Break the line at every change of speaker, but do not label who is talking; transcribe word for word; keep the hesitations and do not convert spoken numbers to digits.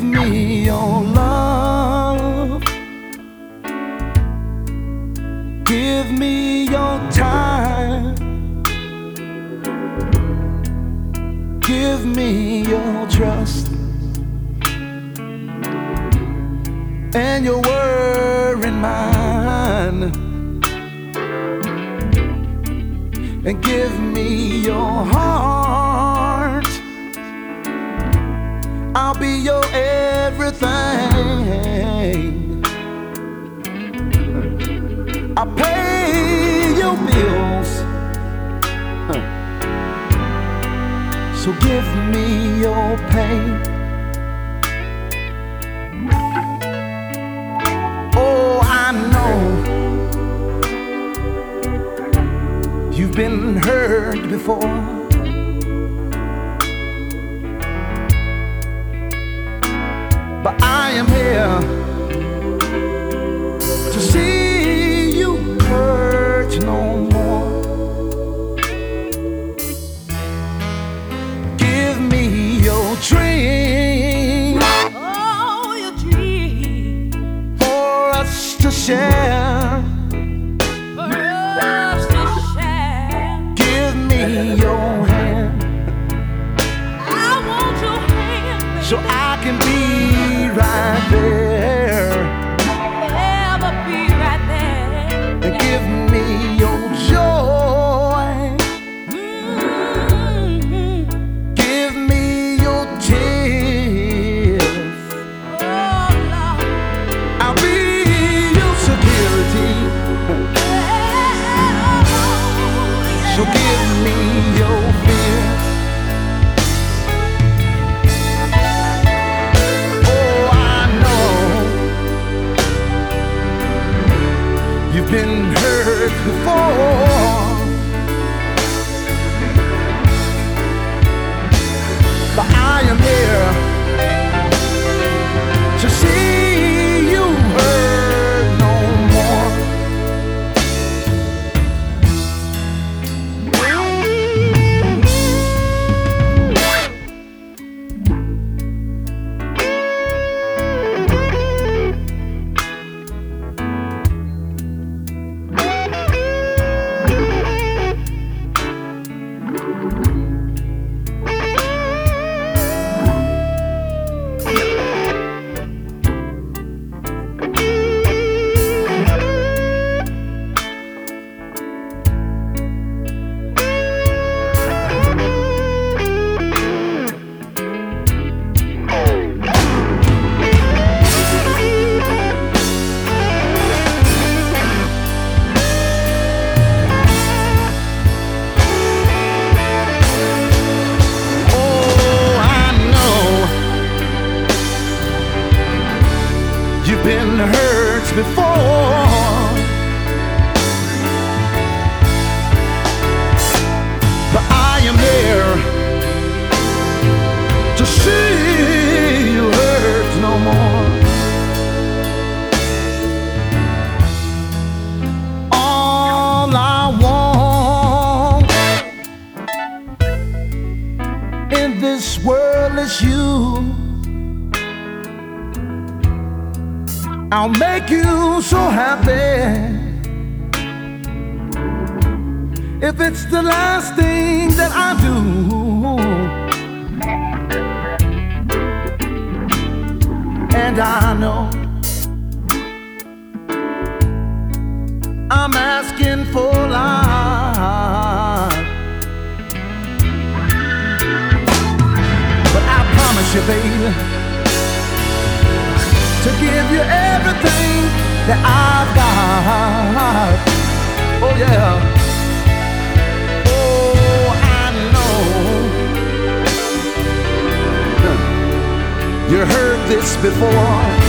me your love. Give me your time. Give me your trust and your word in mine. And give me your heart. I'll be your everything. I'll pay your bills. So give me your pain. Oh, I know you've been hurt before. But I am here to see you hurt no more. Give me your dream.
Oh, your dream.
For us to share.
For us to share.
Give me your hand.
I want your hand, baby.
So I can be right there.
Ever be right there.
And give me your joy.
Mm-hmm.
Give me your tears.
Oh, Lord.
I'll be your security. So give me your fear. Oh, I know you've been hurt before. But I am here to see you hurt no more. Been hurt before, but I am here to see you hurt no more. All I want in this world is you. I'll make you so happy if it's the last thing that I do. And I know I'm asking for a lot, but I promise you, baby, to give you everything that I've got. Oh yeah. Oh, I know you heard this before.